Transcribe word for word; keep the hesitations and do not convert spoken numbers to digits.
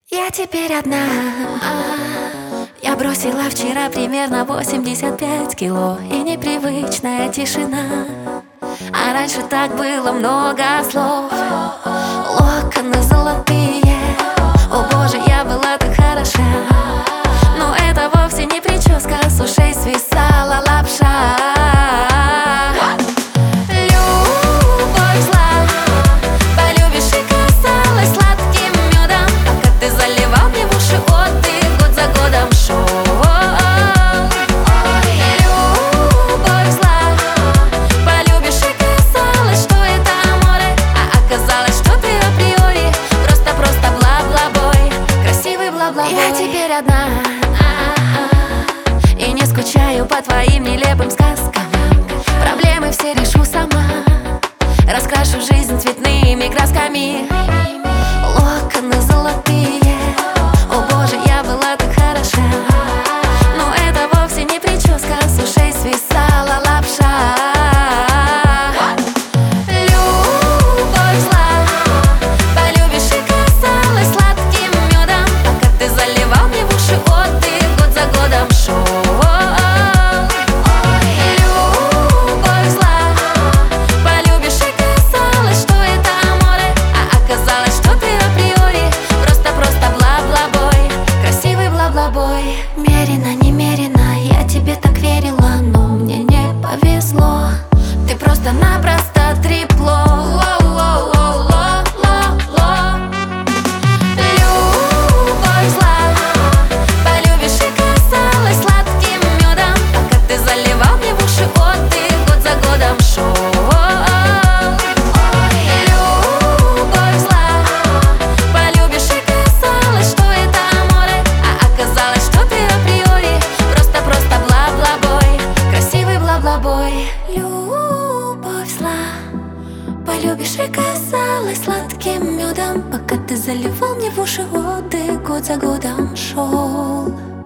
Я теперь одна. Я бросила вчера примерно восемьдесят пять кило. И непривычная тишина. А раньше так было много слов. Локоны золотые. О боже, я была так хороша. Но это вовсе не прическа. С ушей свисала лапша. Я теперь одна, и не скучаю по твоим нелепым сказкам. Проблемы все решу сама. Раскрашу жизнь цветными красками. Локоны золотые. О боже, я была так хороша. Но это вовсе не прическа. С ушей свисала лапша. Мерено, немерено, я тебе так верила, но мне не повезло. Ты просто-напросто трепло. Любовь зла. Полюбишь и казалось сладким медом, пока ты заливал мне в уши отдых год за годом шел. Любовь зла. Полюбишь и казалось сладким медом, пока ты заливал мне в уши отдых год за годом шел.